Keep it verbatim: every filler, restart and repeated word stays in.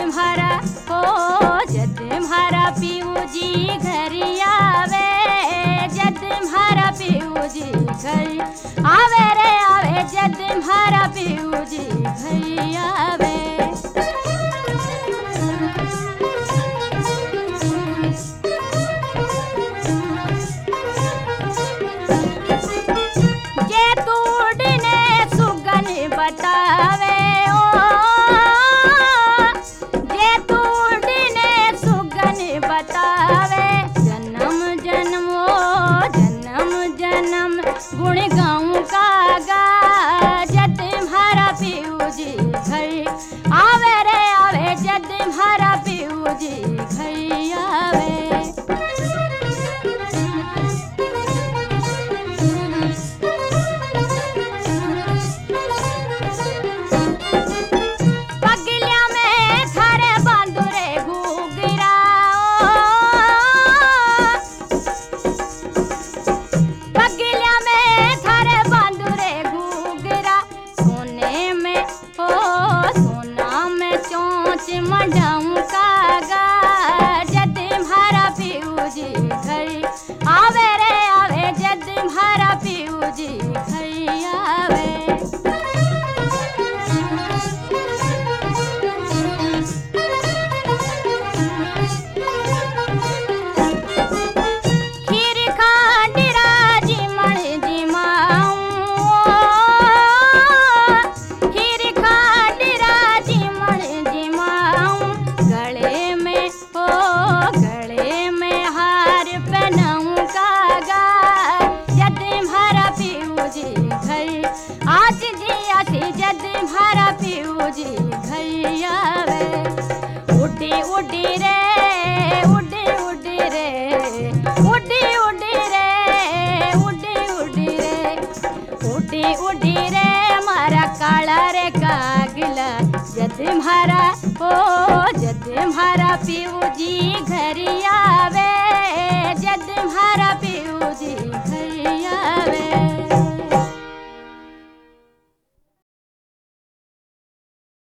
म्हारा हो जद म्हारा पीऊ जी घर आवे, जद म्हारा पीऊ जी घर आवे रे आवे, जद म्हारा पीऊ जी घर आवे। जे तूड़ने सुगन बतावे ओ, जे तूड़ने सुगन बतावे, जन्म जन्म ओ जन्म जन्म गुण गाऊं का गा, जद म्हारा पीऊ जी घर आवे रे आवे, जद म्हारा पीऊ जी घर आवे। पगलिया में थारे बांदुरे घूगरा ओ, पगलिया में थारे बांदुरे घूगरा, सोने में हो सोना में चोंच मंडाऊं का गा, जद म्हारा पीऊ जी घर आवे रे आवे, जद म्हारा पीऊ जी घर आवे। खीर खांडरा जी मण जी माऊं, खीर खांडरा जी मण जी माऊं, गले में हो गले में हार पहनाऊं का गा, जद म्हारा पीऊ जी घर आज जी आसी, जद म्हारा पीऊ जी घर आवे। उड़ी उड़ी रे उड़ी उड़ी रे उड़ी उड़ी रे उड़ी उड़ी रे उड़ी उड़ी रे मारा काला रे कागला, जद म्हारा हो जद म्हारा पीऊ जी घर